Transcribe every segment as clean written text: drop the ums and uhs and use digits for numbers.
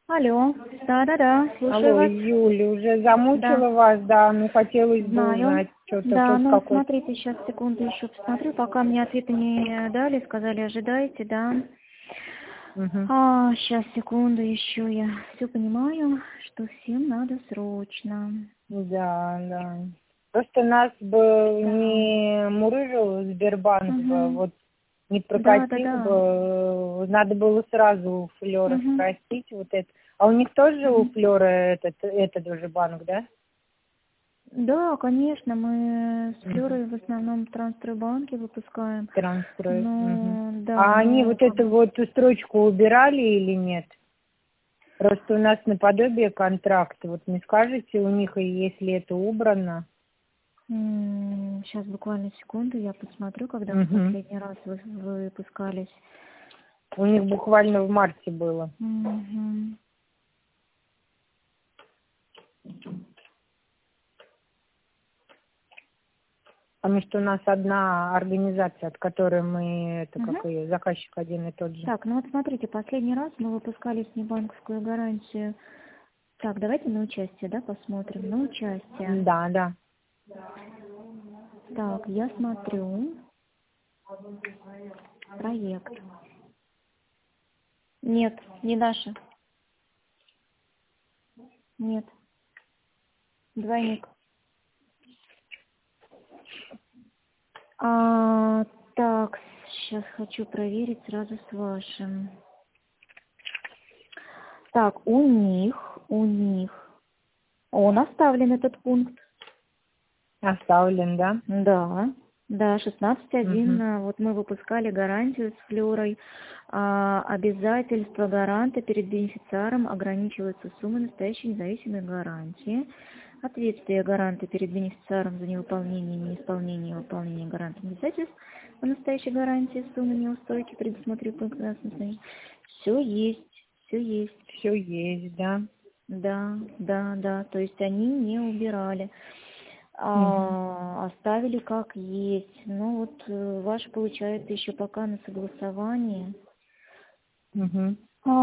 Алло, да-да-да, слушаю Алло, вас. Юля, уже Да, замучила вас, да, ну хотелось бы знаю. узнать, что-то Да, тут ну какой-то... смотрите, сейчас секунду еще посмотрю, пока мне ответы не дали, сказали ожидайте, да. Мгм. Сейчас, секунду еще, я все понимаю, что всем надо срочно. Да, да. Просто нас бы Да. не мурыжил Сбербанк бы, Угу. вот не прокатил Да-да-да. бы, надо было сразу у Флёра Угу. спросить вот это. А у них тоже у Угу. Флёра этот уже банк, да? Да, конечно, мы с Мгм. Флёрой в основном транстрибанки выпускаем. Транстрой. Мгм. Ну, да, А они ну, вот как эту бы... вот строчку убирали или нет? Просто у нас наподобие контракта. Вот не скажете у них, и если это убрано? Сейчас буквально секунду, я посмотрю, когда мы Мгм. последний раз выпускались. У них буквально в марте было. Мгм. Потому что у нас одна организация, от которой мы, это Мгм. как и заказчик один и тот же. Так, ну вот смотрите, последний раз мы выпускали с небанковскую гарантию. Так, давайте на участие, да, посмотрим. На участие. Да, да. Так, я смотрю. Проект. Нет, не наша. Нет. Двойник. Так, сейчас хочу проверить сразу с вашим. Так, у них. Он оставлен этот пункт. Оставлен, да? Да, 16.1. Угу. Вот мы выпускали гарантию с Флёрой. Обязательства гаранта перед бенефициаром ограничиваются суммой настоящей независимой гарантии. Ответствие гаранта перед бенефициаром за невыполнение, неисполнение, выполнение гарантом обязательств по настоящей гарантии суммы неустойки предусмотрю пункт 12. Все есть, все есть. Все есть, да. Да. То есть они не убирали. Угу. Оставили как есть. Ну вот ваш получается еще пока на согласовании. Угу.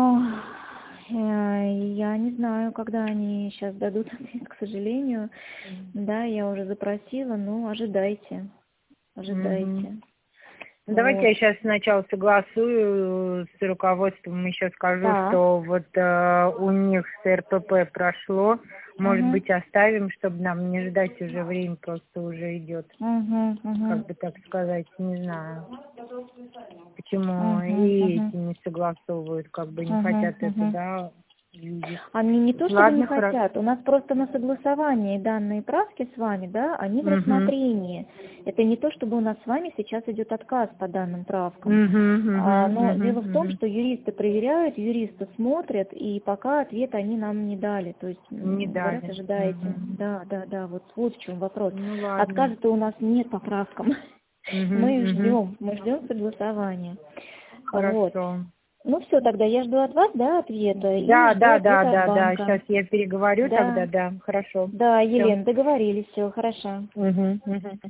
Я не знаю, когда они сейчас дадут ответ, к сожалению. Да, я уже запросила, но ожидайте. Угу. Ожидайте. Давайте Вот. я сейчас сначала согласую с руководством, еще скажу, Так. что вот у них с РПП прошло. Может Угу. быть, оставим, чтобы нам не ждать уже, время просто уже идет. Угу. Как бы так сказать, не знаю, почему и Угу. эти не согласовывают, как бы не Угу. хотят это, Угу. да, видеть. Они не то чтобы не Ладно, хорошо. хотят, у нас просто на согласовании данные правки с вами, да, они в Угу. рассмотрении. Это не то, чтобы у нас с вами сейчас идет отказ по данным правкам. Угу, угу, Но дело в угу, том, угу. что юристы проверяют, юристы смотрят, и пока ответ они нам не дали. То есть, Не говорят, дали. ожидаете. Угу. Да, вот в чем вопрос. Ну ладно. Отказа-то у нас нет по правкам. Мы Угу, угу. ждем согласования. Вот. Хорошо. Ну все, тогда я жду от вас, да, ответа, и Да, жду да, да, ответа от да, да. банка. Сейчас я переговорю тогда, Да, да. Хорошо. да, Все. Елена, договорились, все, хорошо. Угу, угу.